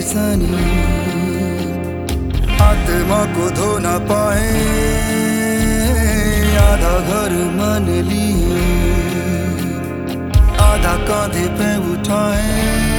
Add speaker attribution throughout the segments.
Speaker 1: सनी, आत्मा को धो ना पाए, आधा घर मान लिए, आधा कांधे पे उठाए।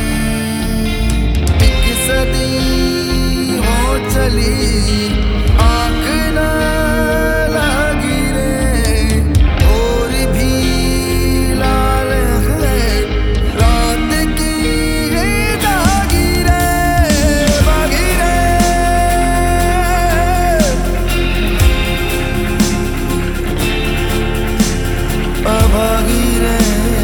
Speaker 1: एक सदी हो चली, आंख ना लगी रे, और भी लाल है रात की जागी रे, बागी रे, अभागी रे।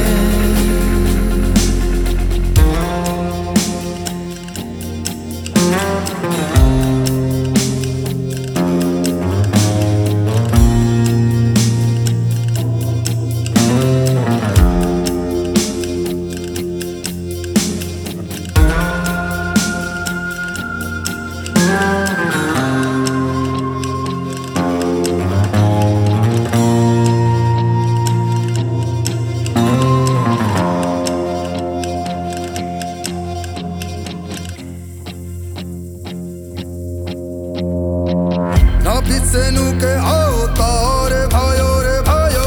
Speaker 1: बिसनु के अवतार भयो रे भयो,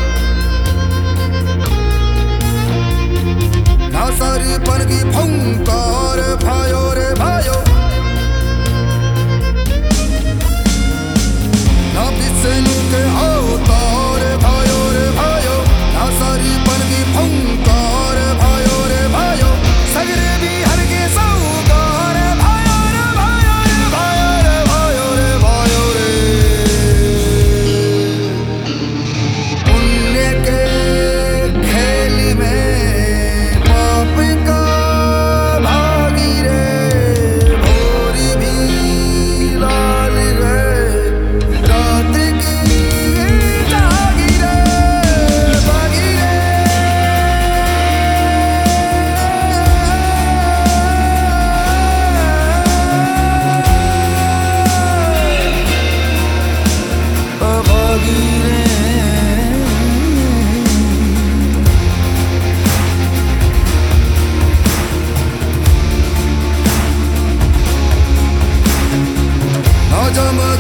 Speaker 1: ना सारी पन की फंकार भयो रे भयो, ना बिसनु के अवतार भयो रे भयो, ना सारी पन की फंकार भयो रे भयो, सगरे भी हर के सौकार भयो रे भयो रे भयो रे भयो रे भयो रे। पुण्य के खेल में पाप का भागी रे, भोरी भी लाल रे, रात की जागी रे, बागी रे, अभागी रे। ना जम